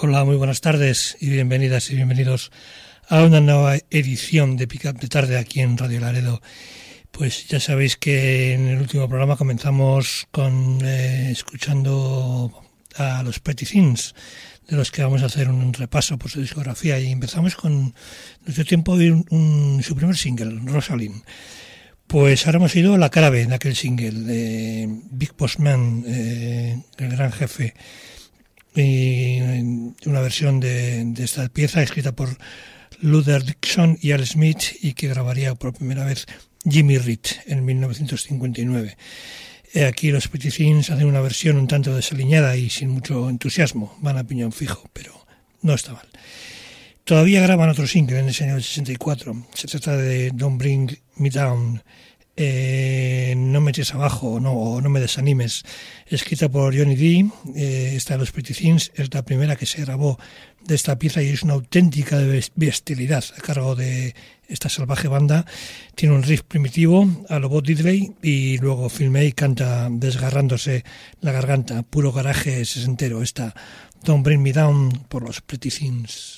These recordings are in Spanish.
Hola, muy buenas tardes y bienvenidas y bienvenidos a una nueva edición de Pick Up de Tarde aquí en Radio Laredo. Pues ya sabéis que en el último programa comenzamos con escuchando a los Pretty Things, de los que vamos a hacer un repaso por su discografía, y empezamos con nuestro tiempo de su primer single, Rosalind. Pues ahora hemos ido a la cara B de aquel single de Big Boss Man, el gran jefe, y una versión de esta pieza escrita por Luther Dixon y Al Smith, y que grabaría por primera vez Jimmy Reed en 1959. Aquí los Pretty Things hacen una versión un tanto desaliñada y sin mucho entusiasmo, van a piñón fijo, pero no está mal. Todavía graban otro single en ese año del 64, se trata de Don't Bring Me Down, no me eches abajo o no me desanimes, escrita por Johnny D. Esta de los Pretty Things es la primera que se grabó de esta pieza y es una auténtica bestialidad a cargo de esta salvaje banda. Tiene un riff primitivo a lo Bo Diddley y luego Phil May canta desgarrándose la garganta, puro garaje sesentero. Esta Don't Bring Me Down por los Pretty Things.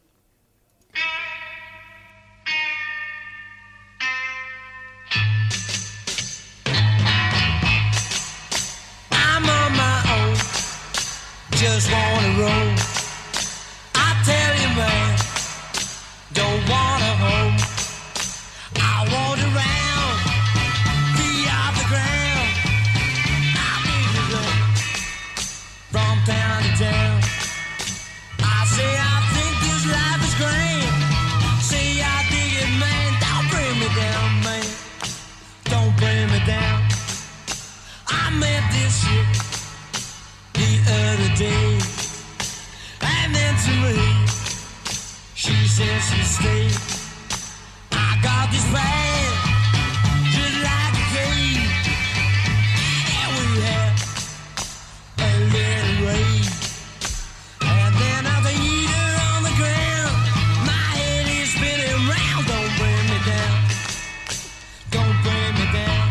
Just wanna roll. I tell you, man, don't wanna home. I want around, be off the ground. I need to go from town to town. I say I think this life is grand. Say I dig it, man. Don't bring me down, man. Don't bring me down. I met this shit the other day, and then to me she said she'd stay. I got this bad, just like a cave, and we had a little rain, and then I eat her on the ground. My head is spinning round. Don't bring me down, don't bring me down.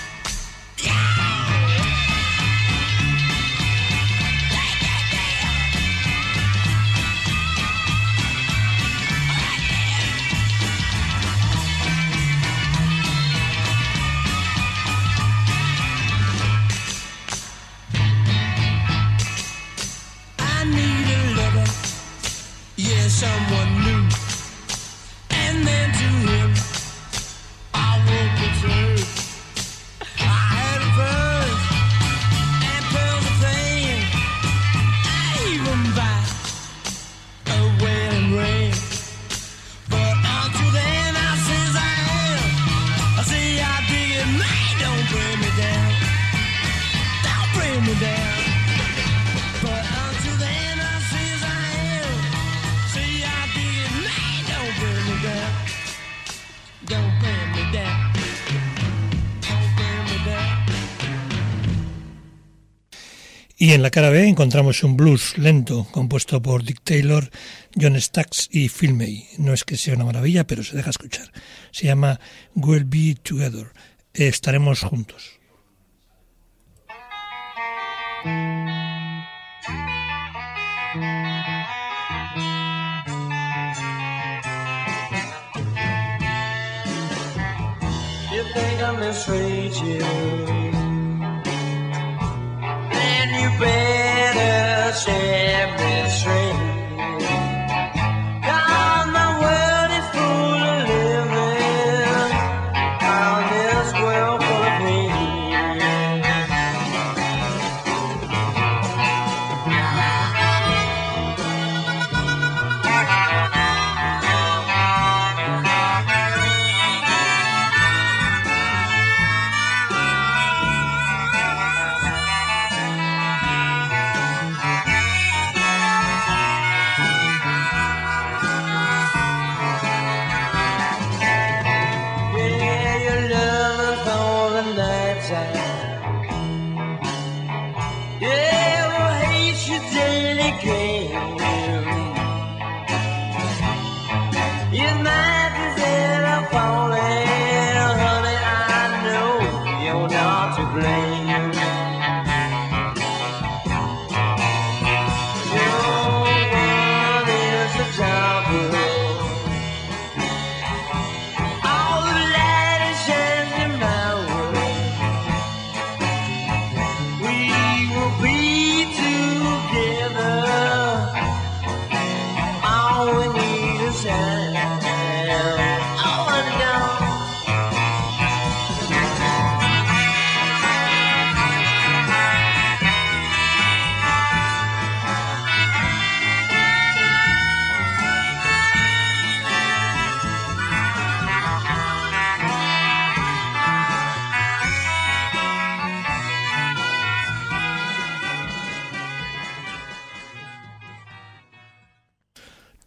Someone new, and then to him I won't return. I had a bird and pearls of flame. I even buy a wedding ring, but until then I says I am. I say I dig it, man. Don't bring me down, don't bring me down. But until then I says I am. See, I dig it, man, don't bring me down. Don't bring me down. Don't bring me down. Y en la cara B encontramos un blues lento compuesto por Dick Taylor, John Stax y Phil May. No es que sea una maravilla, pero se deja escuchar. Se llama We'll Be Together. Estaremos juntos. Think I misread you, then you better set me straight. God, my world is full of living on this world full of pain. blame.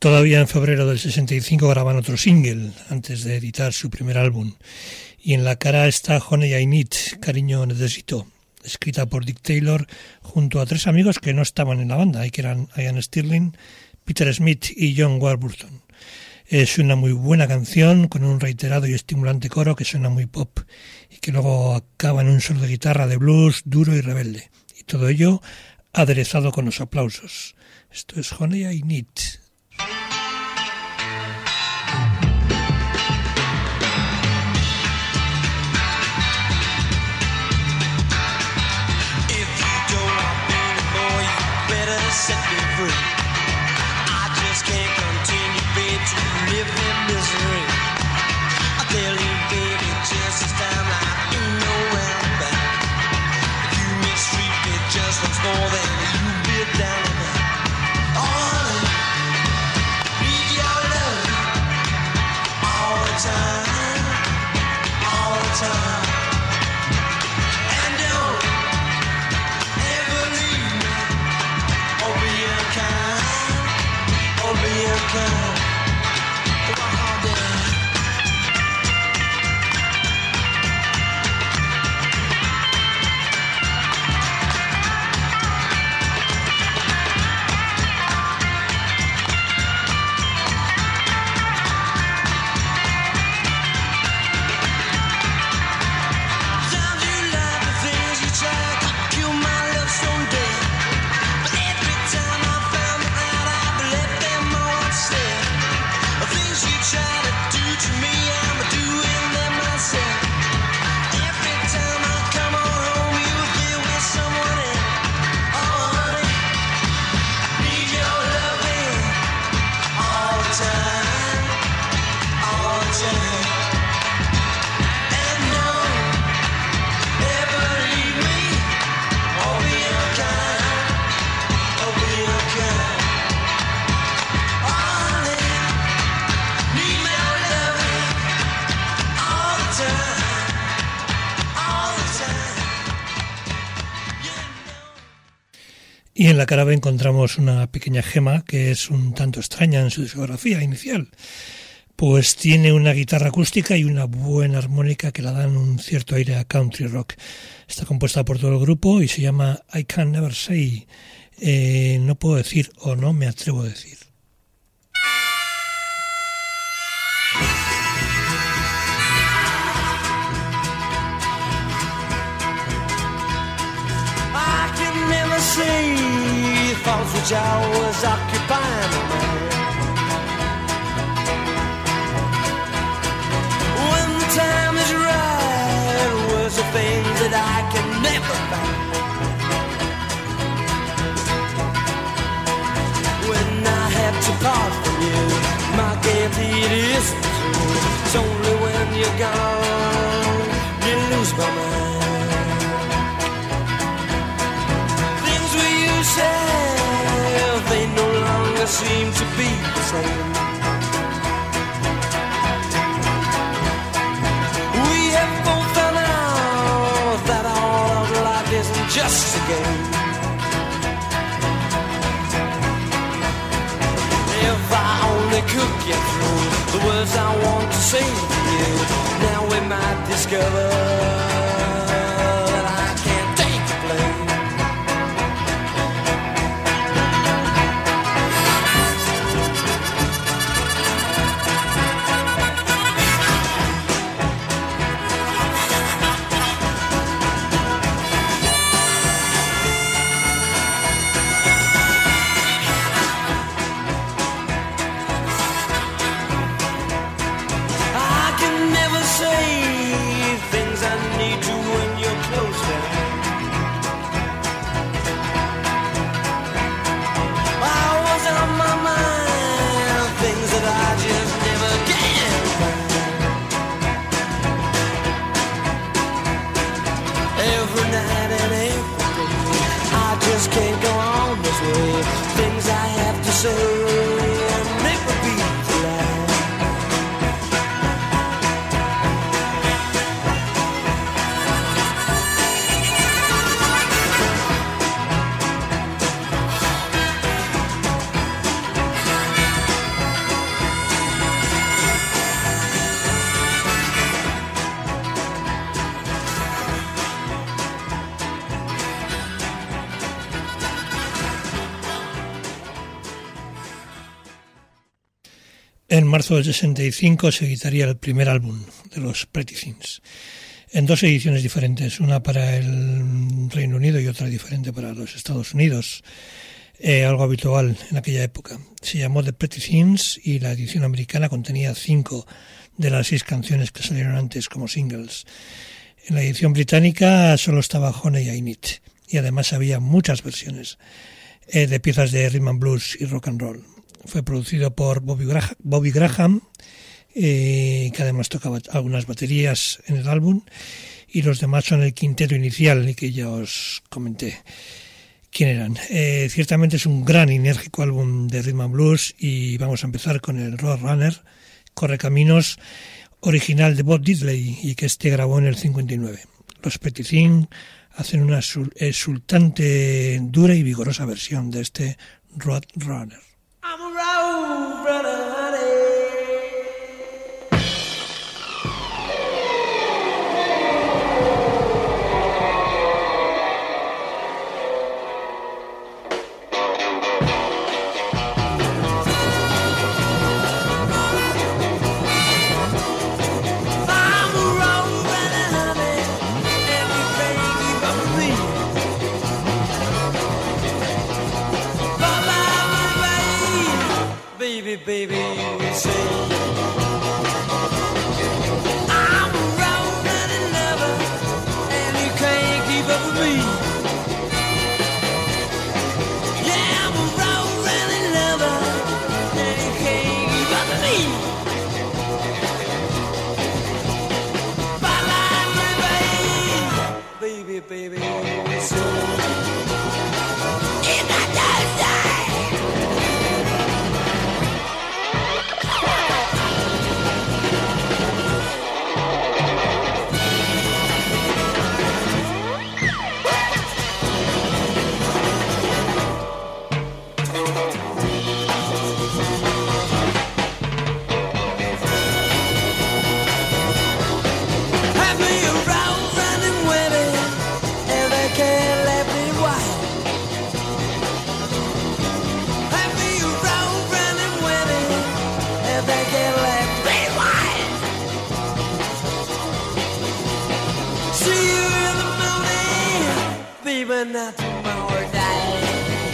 Todavía en febrero del 65 graban otro single antes de editar su primer álbum. Y en la cara está Honey I Need, Cariño Necesito, escrita por Dick Taylor junto a 3 amigos que no estaban en la banda, que eran Ian Stirling, Peter Smith y John Warburton. Es una muy buena canción con un reiterado y estimulante coro que suena muy pop y que luego acaba en un solo de guitarra de blues duro y rebelde. Y todo ello aderezado con los aplausos. Esto es Honey I Need. Set me free. I just can't continue, babe, to live in misery. I tell you, baby, just this time I ain't nowhere back. You mistreat me just once more than you did down the back. Oh, honey, need your love all the time, all the time. And don't ever leave me. Oh, be kind, oh, be kind. Oh, dear. Sometimes you love the things you try to kill my love someday. But every time I found out I've left them all unsaid. The things you try to do to me, I'm doing them myself. Every time I come on home, you're there with someone else. Oh, honey, need your loving all the time, all the time. And don't ever leave me, oh, be kind, oh, be kind. Oh, honey, need your loving all the time, all the time. You know. Y en la cara B encontramos una pequeña gema que es un tanto extraña en su discografía inicial. Pues tiene una guitarra acústica y una buena armónica que la dan un cierto aire a country rock. Está compuesta por todo el grupo y se llama I Can Never Say. No puedo decir o no me atrevo a decir. I can never say thoughts which always occupy my mind. When the time is right, words are things that I can never find. When I have to part from you, my gaiety it isn't true. It's only when you're gone, you lose my mind. Things we used to have, they no longer seem to be the same. We have both found out that all of life isn't just a game. If I only could get through the words I want to say to you, now we might discover that I can't take the blame. I can never say things I need to when you're close by. I was on my mind, things that I just never can find. Every night and every day, I just can't go on this way. Things I have to say and never be the lie. En marzo del 65 se editaría el primer álbum de los Pretty Things, en dos ediciones diferentes, una para el Reino Unido y otra diferente para los Estados Unidos, algo habitual en aquella época. Se llamó The Pretty Things y la edición americana contenía 5 de las 6 canciones que salieron antes como singles. En la edición británica solo estaba Honey I Need, y además había muchas versiones de piezas de rhythm and blues y rock and roll. Fue producido por Bobby Graham, que además tocaba algunas baterías en el álbum, y los demás son el quinteto inicial, y que ya os comenté quién eran. Ciertamente es un gran y enérgico álbum de rhythm and blues, y vamos a empezar con el Roadrunner, Correcaminos, original de Bob Diddley, y que grabó en el 59. Los Pretty Things hacen una exultante, dura y vigorosa versión de este Roadrunner. I'm a roadrunner, honey. Baby, you say I'm a road-running lover, and you can't keep up with me. Yeah, I'm a road-running lover, and you can't keep up with me. Bye-bye, baby, you say it's not Thursday. Not tomorrow night.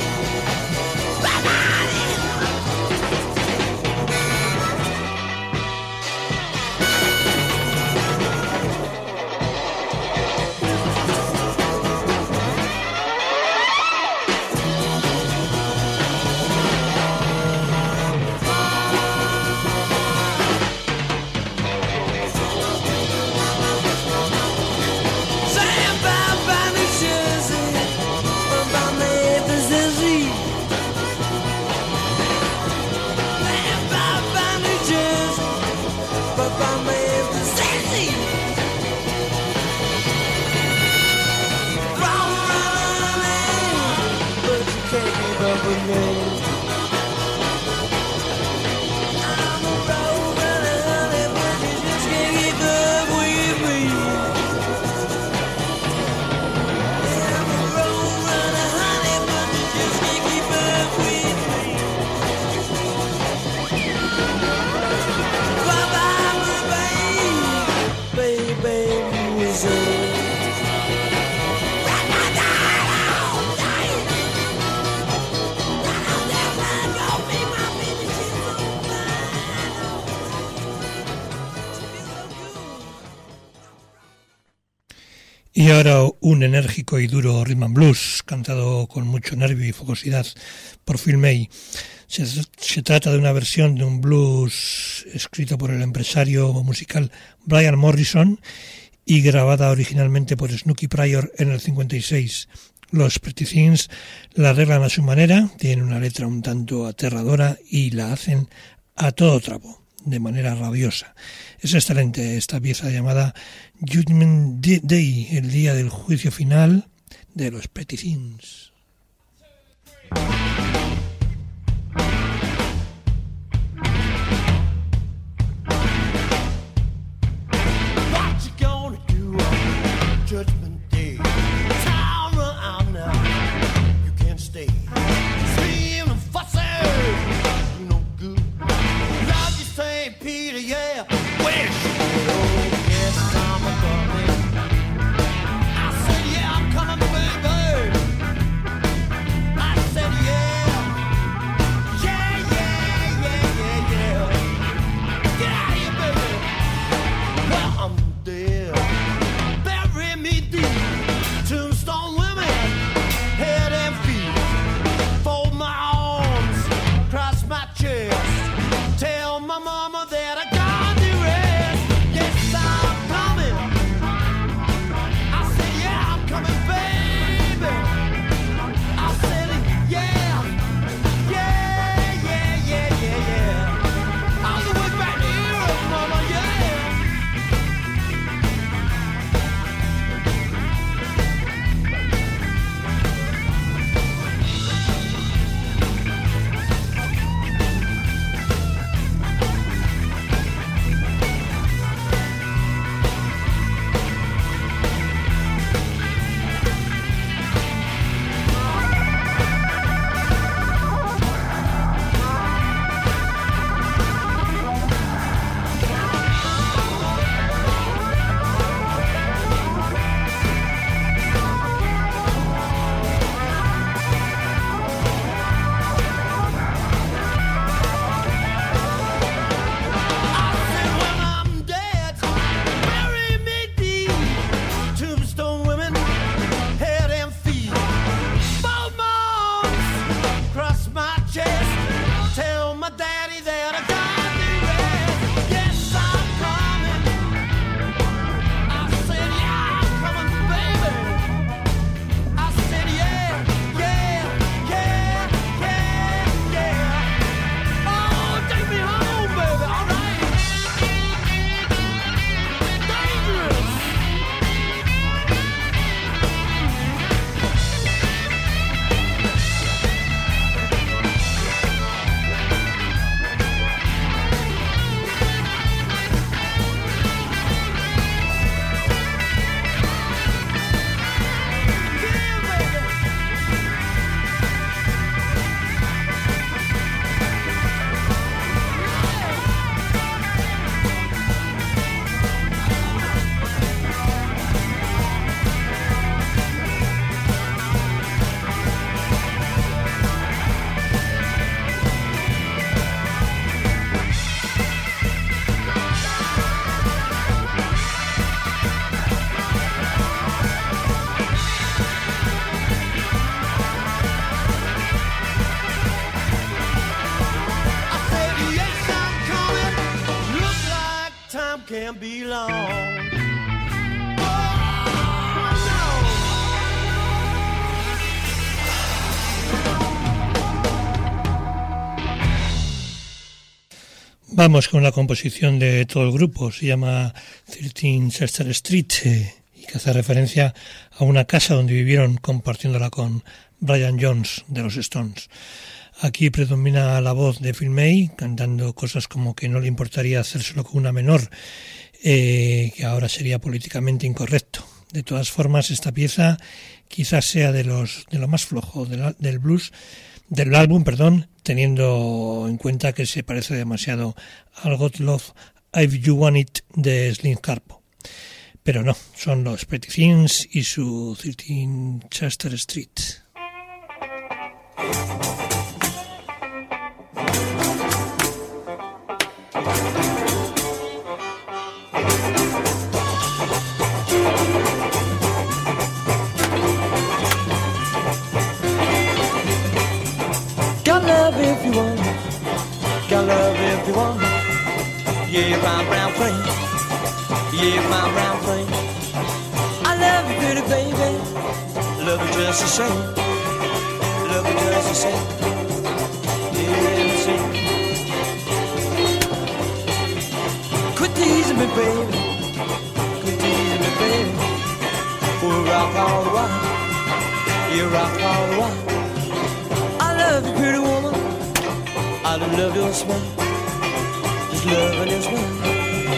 Y ahora un enérgico y duro rhythm and blues, cantado con mucho nervio y fogosidad por Phil May. Se trata de una versión de un blues escrito por el empresario musical Brian Morrison y grabada originalmente por Snooky Pryor en el 56. Los Pretty Things la arreglan a su manera, tienen una letra un tanto aterradora y la hacen a todo trapo, de manera rabiosa. Es excelente esta pieza llamada Judgment Day, el día del juicio final de los Pretty Things. What you gonna do on Judgment Day? Time run out now, you can't stay. Scream and fussing, no good. Love you can't be long. Vamos con la composición de todo el grupo. Se llama 13 Chester Street y que hace referencia a una casa donde vivieron compartiéndola con Brian Jones de los Stones. Aquí predomina la voz de Phil May cantando cosas como que no le importaría hacérselo con una menor, que ahora sería políticamente incorrecto. De todas formas, esta pieza quizás sea de lo más flojo del blues, del álbum, teniendo en cuenta que se parece demasiado al God Love If You Want It de Slim Harpo. Pero no, son los Pretty Things y su 13 Chester Street. Got love if you want, got love if you want. Yeah, my brown friend, yeah, my brown friend. I love you, pretty baby, love you just the same, love you just the same. Yeah, see. Quit teasing me, baby, quit teasing me, baby. We'll rock all the while, you rock all the while. I love you, pretty woman, I love your smile, just loving your smile.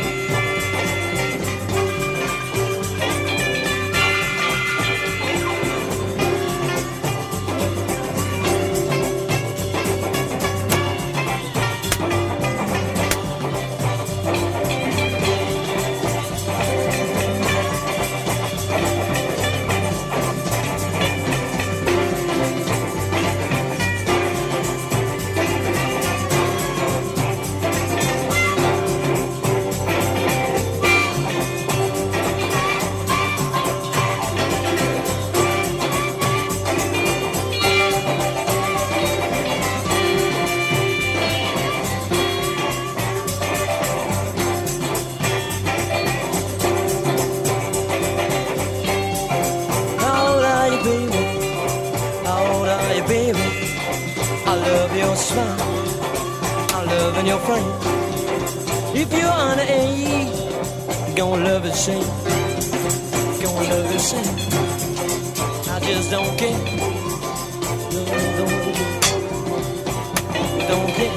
If you're under age, you're gonna love it same, gonna love it same. I just don't care, no, don't care, don't care,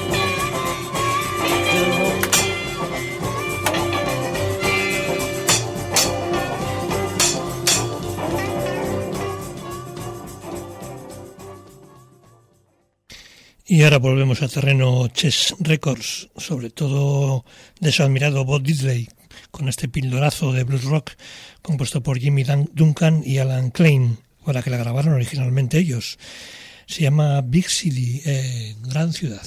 don't care. Y ahora volvemos a terreno Chess Records, sobre todo de su admirado Bo Diddley, con este pildorazo de blues rock compuesto por Jimmy Duncan y Alan Klein, para que la grabaron originalmente ellos. Se llama Big City, Gran Ciudad.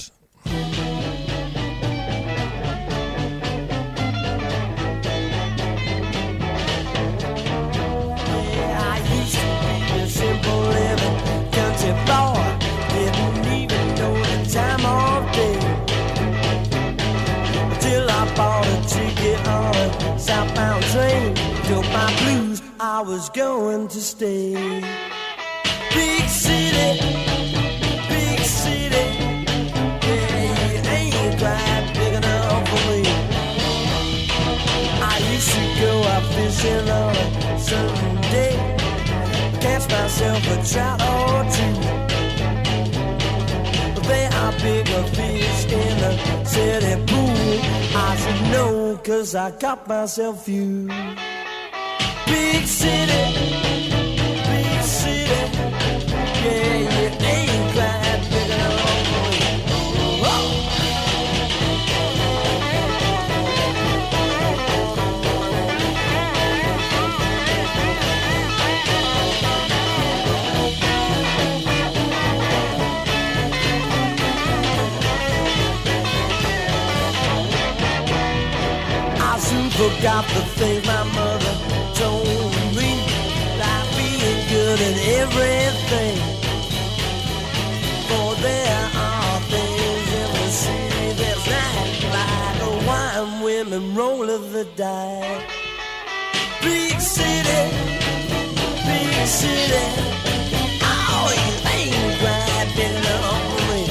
Southbound train, took my blues, I was going to stay. Big city, yeah, it ain't quite big enough for me. I used to go out fishing on a certain day, catch myself a trout or two. But there are bigger fish in the city pool, I should know, 'cause I got myself few. Big city, yeah, it ain't quite big enough for me. Forgot the things my mother told me, like being good in everything. For there are things in the city that's not like a wine, women rolling roll of the die. Big city, big city. Oh, you ain't riding on me.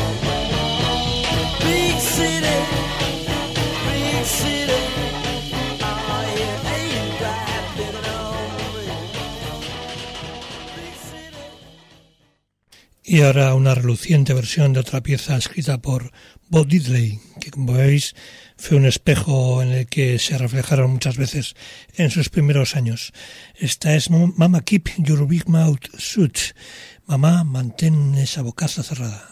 Big city, big city. Oh, you ain't riding on me. Big city. Y ahora una reluciente versión de otra pieza escrita por Bo Diddley, que como veis fue un espejo en el que se reflejaron muchas veces en sus primeros años. Esta es Mama Keep Your Big Mouth Shut. Mamá, mantén esa bocaza cerrada.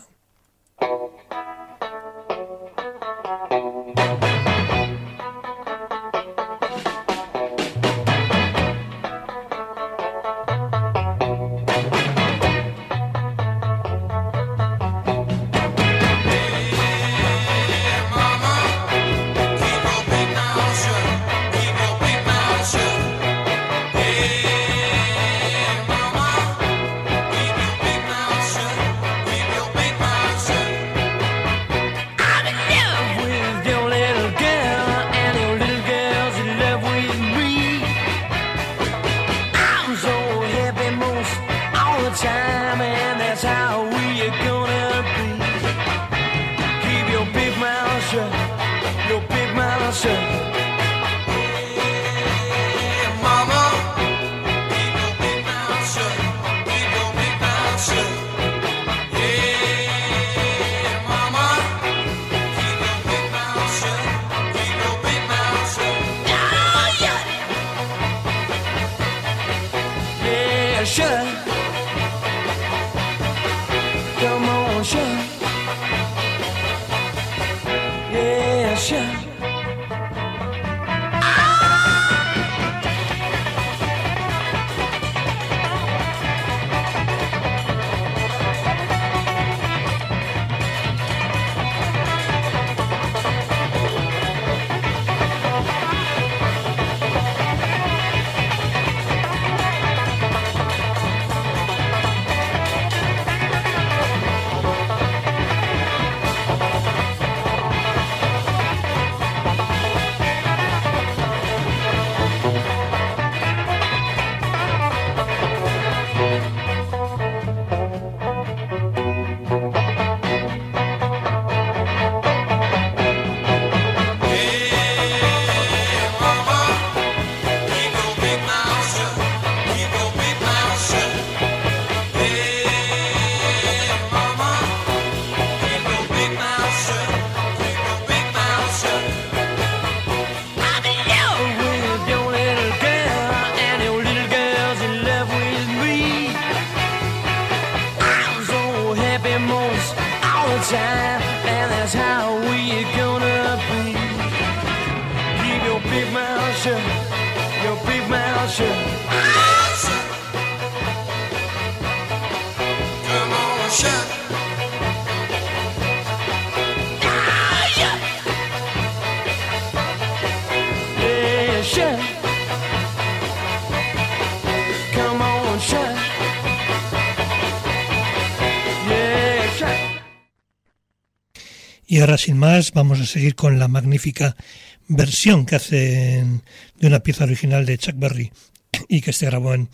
Y ahora sin más vamos a seguir con la magnífica versión que hacen de una pieza original de Chuck Berry y que se grabó en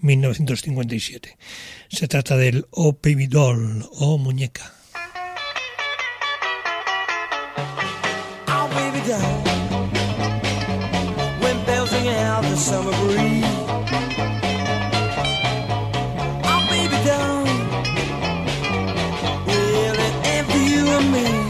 1957. Se trata del Oh Baby Doll o Muñeca. Oh baby doll, when bells ring out the summer breeze. Oh baby doll, well it ain't for you and me.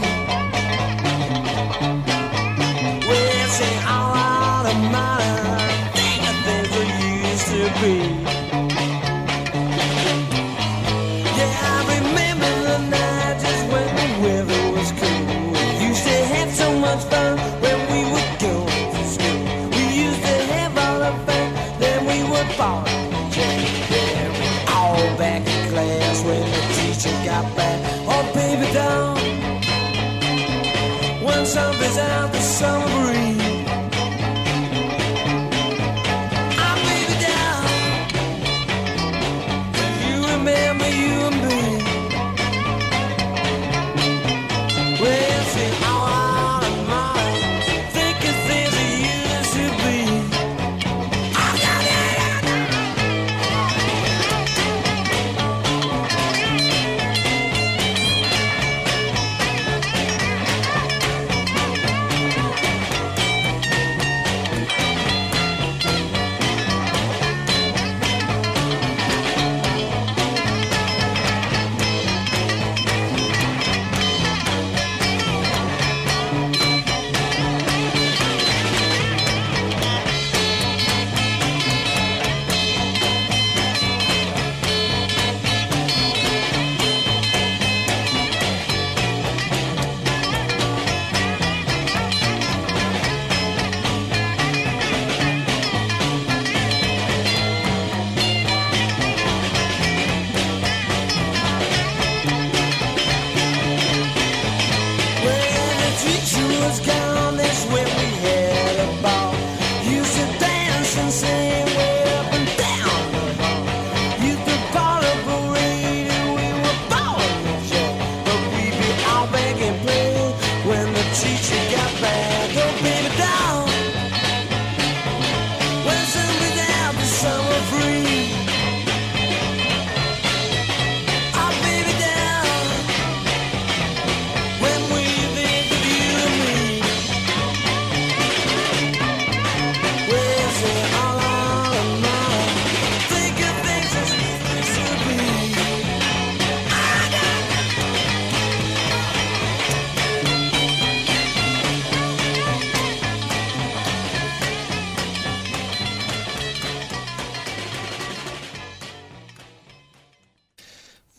Something's out the summer breeze. I'm baby down. You remember you and me. Well, see, all out of mind. Think if there's a use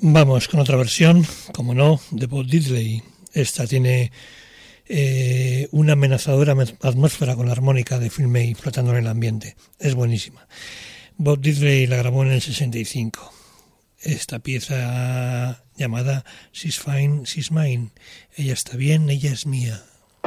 Vamos con otra versión, como no, de Bo Diddley. Esta tiene una amenazadora atmósfera con la armónica de Phil May flotando en el ambiente. Es buenísima. Bo Diddley la grabó en el 65. Esta pieza llamada She's Fine, She's Mine. Ella está bien, ella es mía.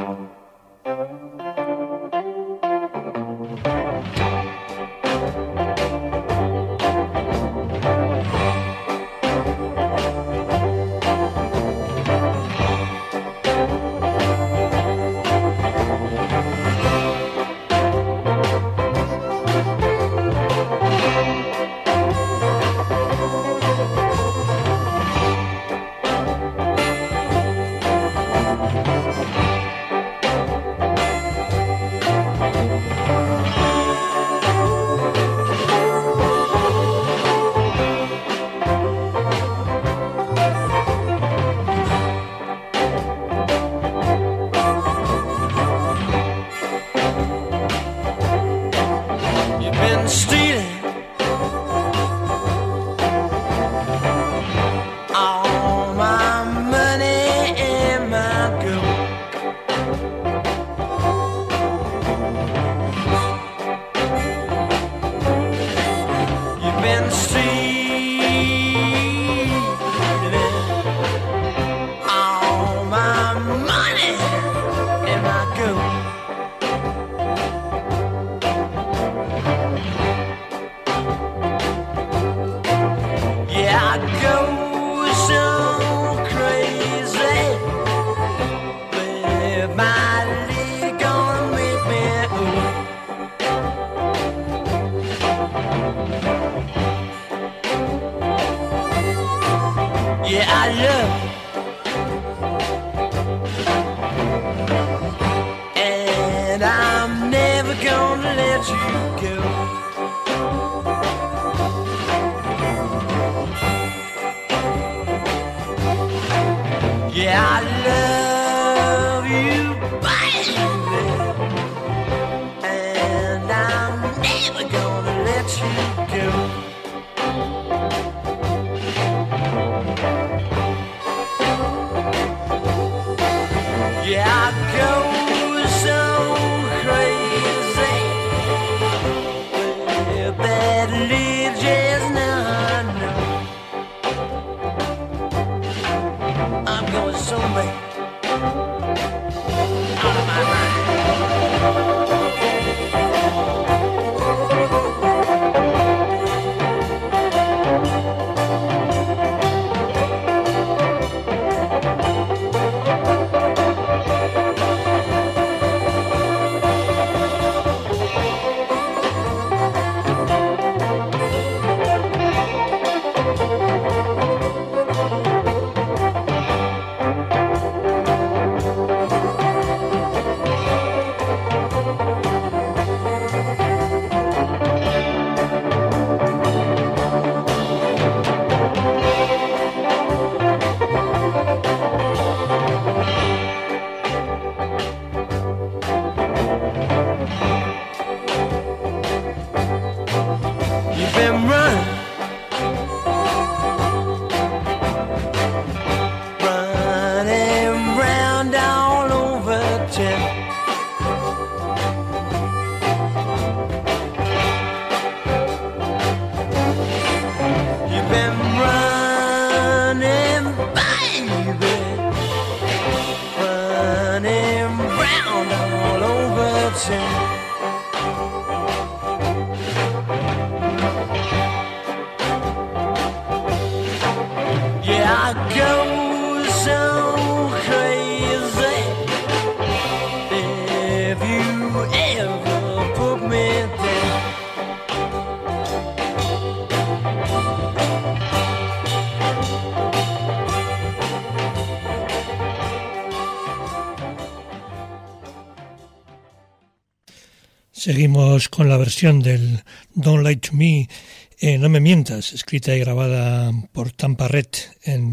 Seguimos con la versión del Don't Lie to Me, No me mientas, escrita y grabada por Tampa Red en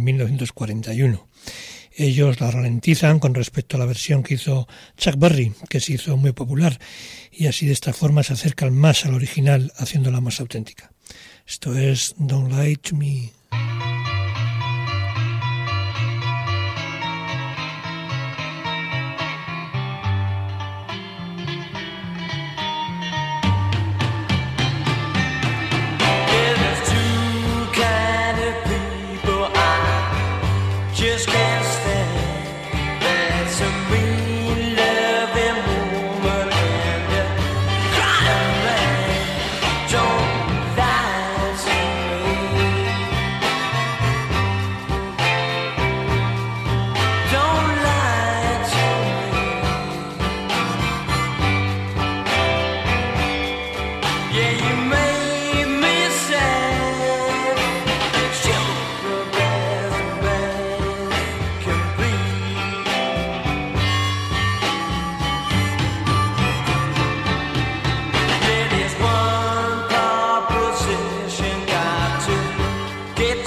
1941. Ellos la ralentizan con respecto a la versión que hizo Chuck Berry, que se hizo muy popular, y así de esta forma se acercan más al original, haciéndola más auténtica. Esto es Don't Lie to Me.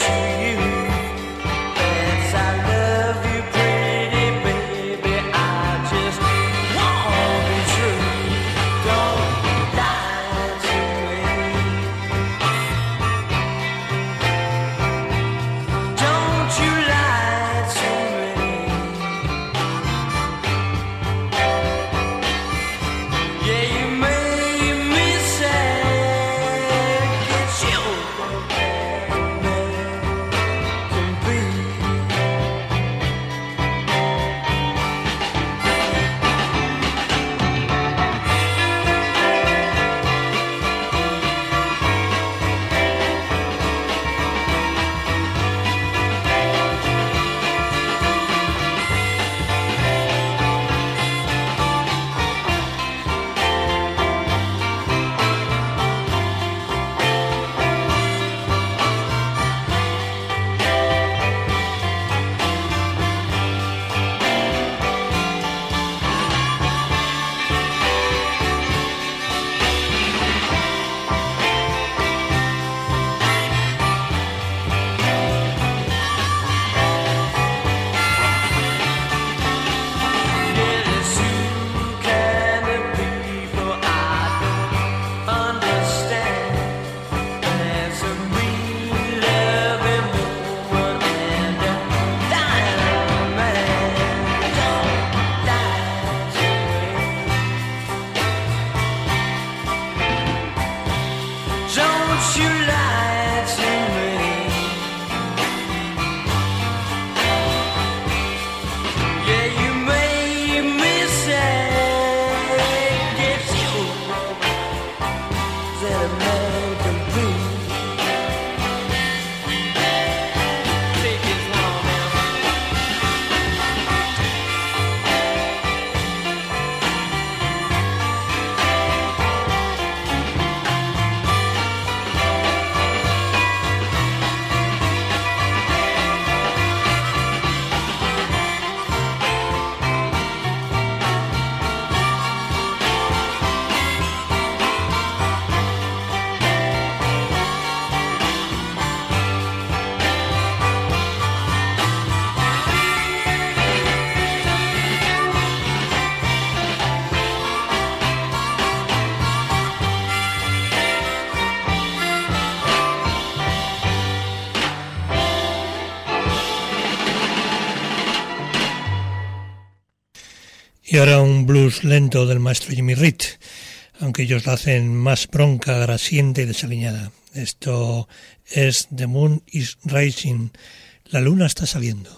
Y ahora un blues lento del maestro Jimmy Reed, aunque ellos lo hacen más bronca, grasiente y desaliñada. Esto es The Moon is Rising, la luna está saliendo.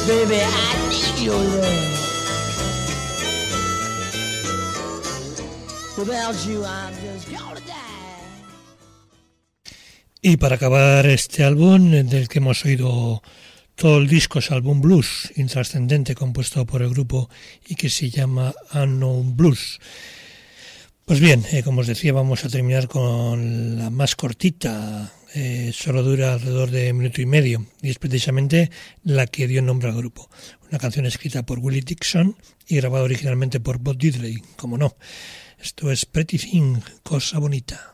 baby, I need your love. Without you, I'm just gonna die. Y para acabar este álbum, del que hemos oído todo el disco, es álbum blues intrascendente compuesto por el grupo y que se llama Unknown Blues. Pues bien, como os decía, vamos a terminar con la más cortita, solo dura alrededor de 1 minuto y medio, y es precisamente la que dio nombre al grupo. Una canción escrita por Willie Dixon y grabada originalmente por Bob Diddley, como no. Esto es Pretty Thing, cosa bonita.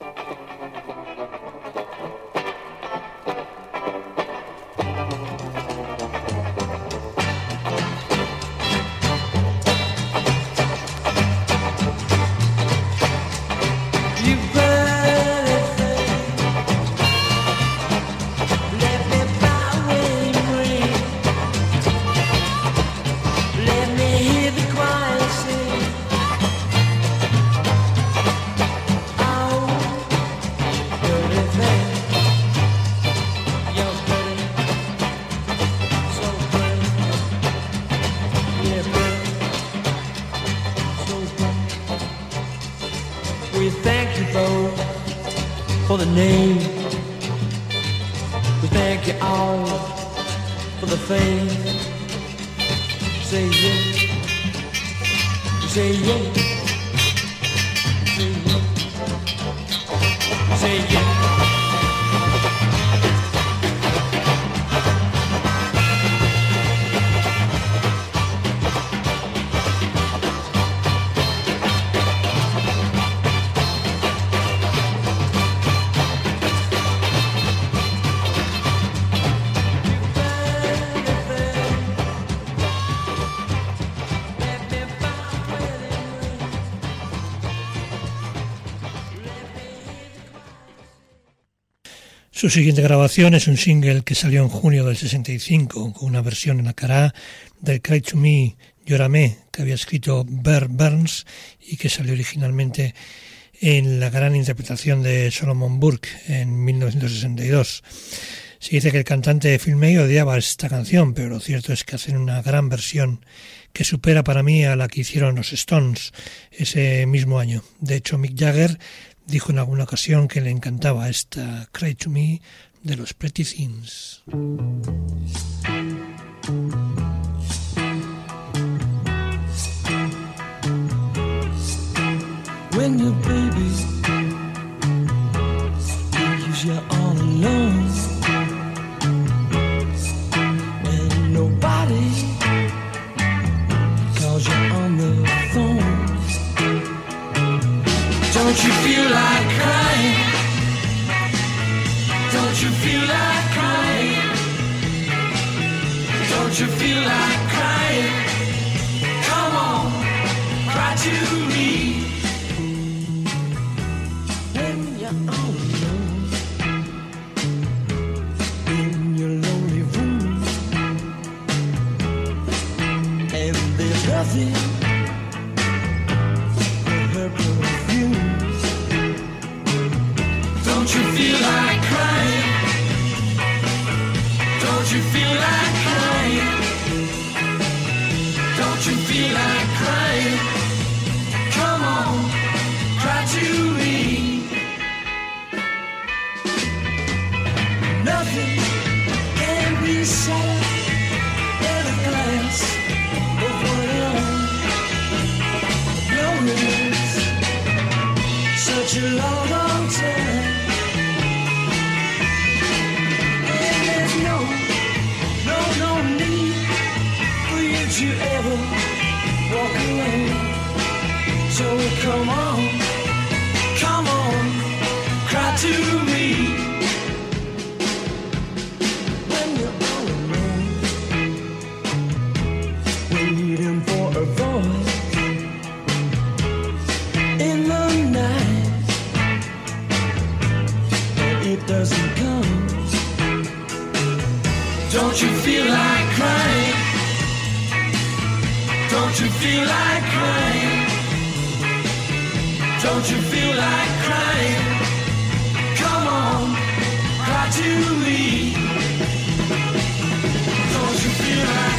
For the name, we thank you all for the fame. Say yeah, say yeah, say yeah, say yeah. Su siguiente grabación es un single que salió en junio del 65 con una versión en la cara A del Cry to Me, Llórame, que había escrito Bert Burns y que salió originalmente en la gran interpretación de Solomon Burke en 1962. Se dice que el cantante Phil May odiaba esta canción, pero lo cierto es que hacen una gran versión que supera para mí a la que hicieron los Stones ese mismo año. De hecho, Mick Jagger dijo en alguna ocasión que le encantaba esta Cry to Me de los Pretty Things. When your baby leaves you all alone and nobody calls you on the phone, don't you feel like crying? Don't you feel like crying? Don't you feel like crying? Come on, cry to me. When you're all alone in your lonely room and there's nothing but her perfume. Don't you feel like crying? Don't you feel like crying? Don't you feel like crying? Come on, cry to me. Nothing can be said in a glance of one. No, it's such a long, long time. No need for you to ever walk away. So come on, cry to me. When you're all alone, waiting for a voice in the night, but it doesn't come. Don't you feel like crying? Don't you feel like crying? Don't you feel like crying? Come on, cry to me. Don't you feel like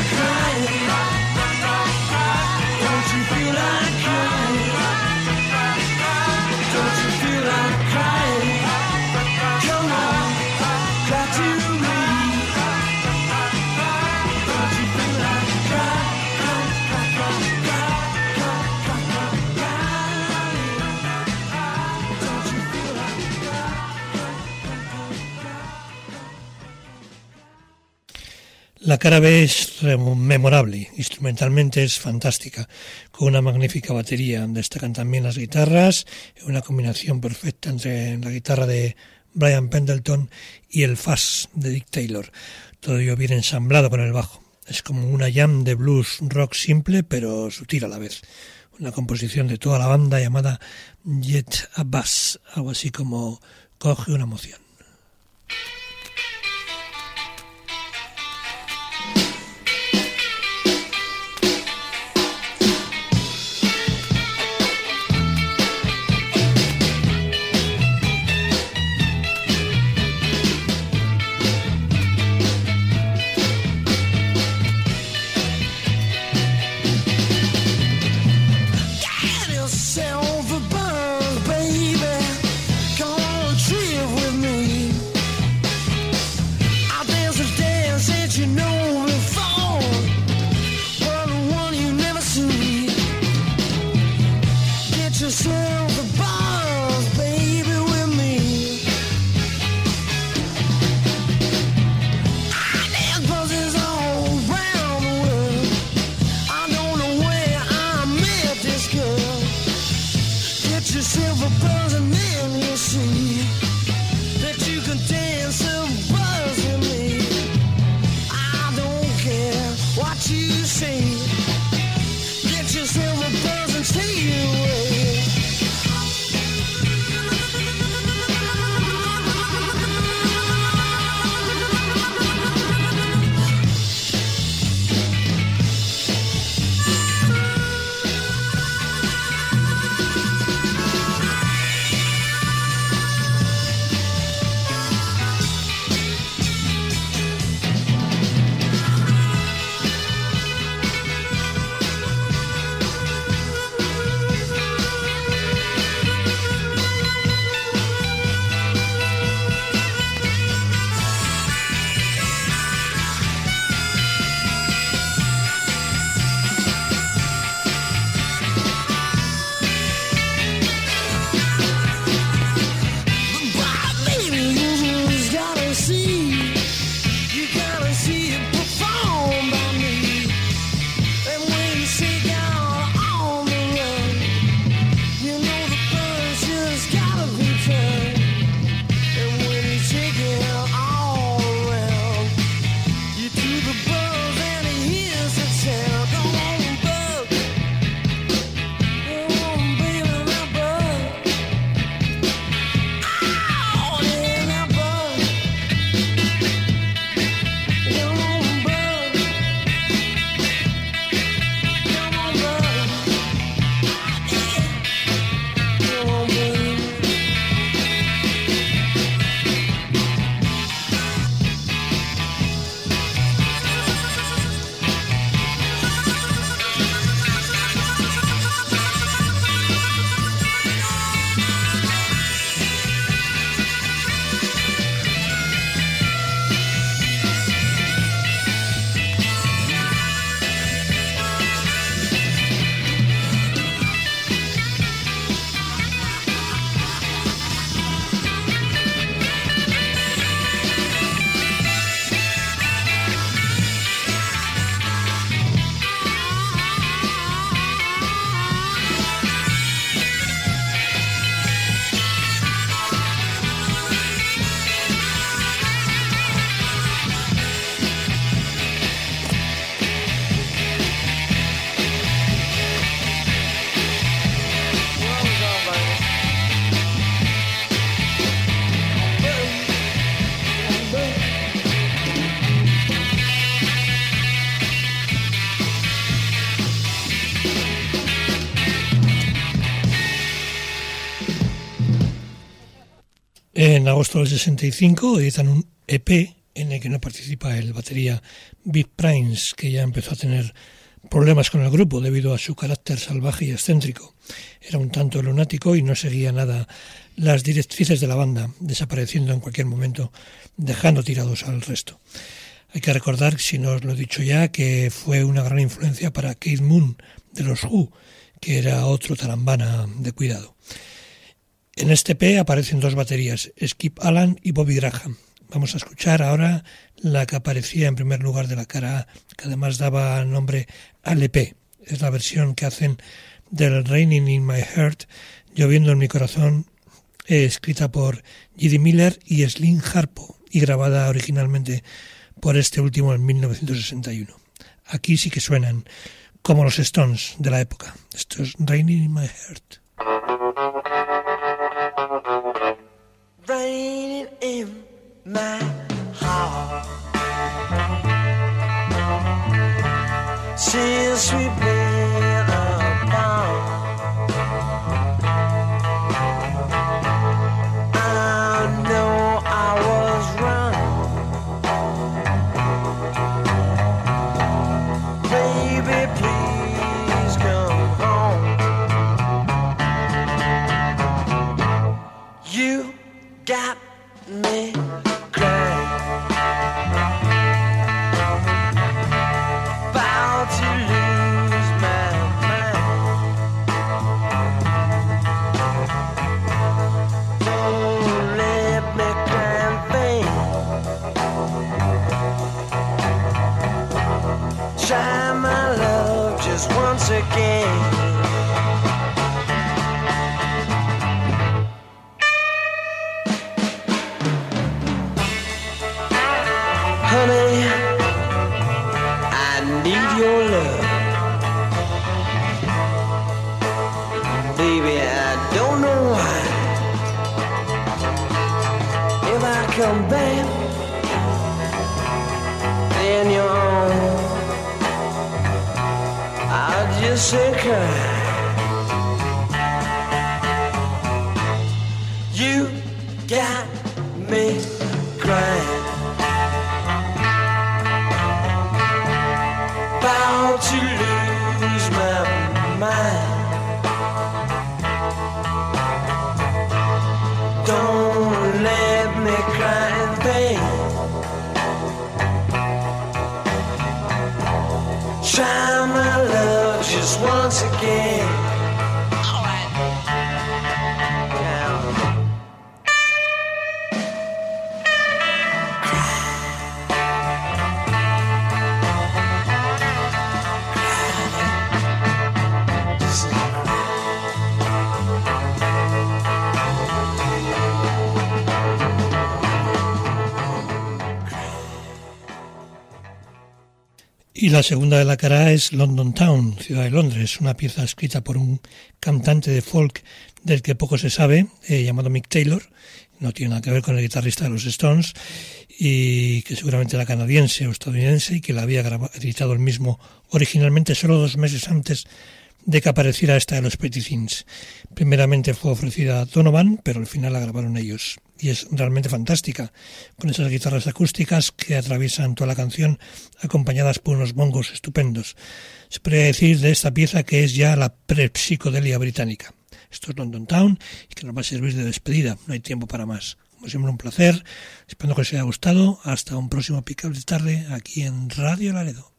La cara B es memorable, instrumentalmente es fantástica, con una magnífica batería. Destacan también las guitarras, una combinación perfecta entre la guitarra de Brian Pendleton y el fuzz de Dick Taylor. Todo ello bien ensamblado con el bajo. Es como una jam de blues rock simple pero sutil a la vez. Una composición de toda la banda llamada Jet a Bass, algo así como Coge una emoción. En agosto del 65 editan un EP en el que no participa el batería Big Prince, que ya empezó a tener problemas con el grupo debido a su carácter salvaje y excéntrico. Era un tanto lunático y no seguía nada las directrices de la banda, desapareciendo en cualquier momento, dejando tirados al resto. Hay que recordar, si no os lo he dicho ya, que fue una gran influencia para Keith Moon de los Who, que era otro tarambana de cuidado. En este EP aparecen dos baterías, Skip Alan y Bobby Graham. Vamos a escuchar ahora la que aparecía en primer lugar de la cara A, que además daba nombre al EP. Es la versión que hacen del Raining in My Heart, Lloviendo en mi corazón, escrita por J.D. Miller y Slim Harpo y grabada originalmente por este último en 1961. Aquí sí que suenan como los Stones de la época. Esto es Raining in My Heart. Raining in my heart since we've been apart. I know I was wrong. Baby, please come home. You got me crying, about to lose my mind. Don't let me cry and faint. Try my love just once again. Honey, I need your love. Baby, I don't know why. If I come back, then you're on. I'll just say cry. You got me crying, about to lose my mind. Don't let me cry in pain. Try my love just once again. All right. Now. Y la segunda de la cara A es London Town, ciudad de Londres, una pieza escrita por un cantante de folk del que poco se sabe, llamado Mick Taylor. No tiene nada que ver con el guitarrista de los Stones, y que seguramente era canadiense o estadounidense y que la había editado el mismo originalmente solo 2 meses antes de que apareciera esta de los Pretty Things. Primeramente fue ofrecida a Donovan, pero al final la grabaron ellos. Y es realmente fantástica, con esas guitarras acústicas que atraviesan toda la canción, acompañadas por unos bongos estupendos. Se podría decir de esta pieza que es ya la pre-psicodelia británica. Esto es London Town y que nos va a servir de despedida, no hay tiempo para más. Como siempre, un placer, espero que os haya gustado. Hasta un próximo Pick-up de tarde aquí en Radio Laredo.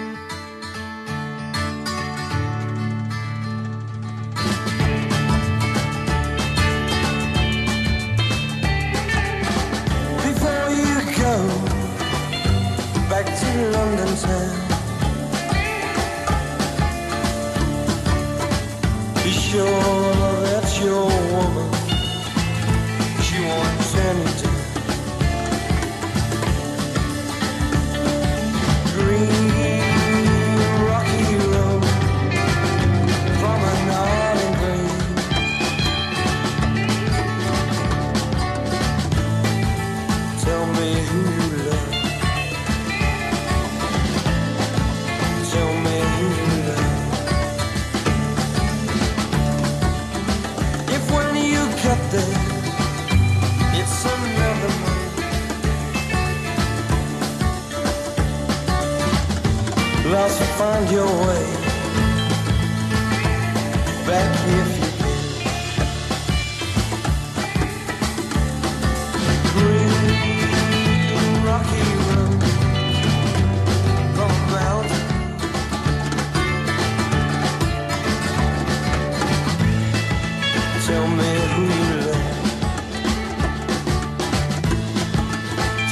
Back to London town. Be sure that's your woman. She won't turn you down. Green rocky road, promenade and green. Tell me who you love. Tell me who you love. If when you get there, it's another man. Lost, find your way back if you can. Green rocky road from a mountain. Tell me who you love.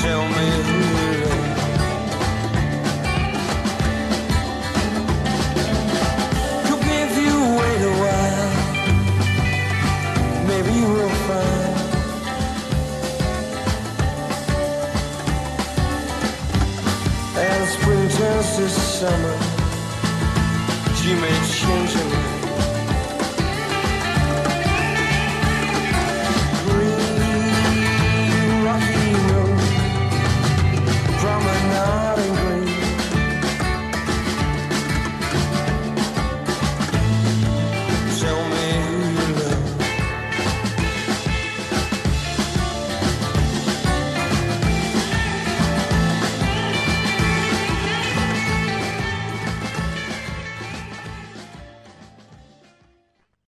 spring turns to summer, she may change her mind.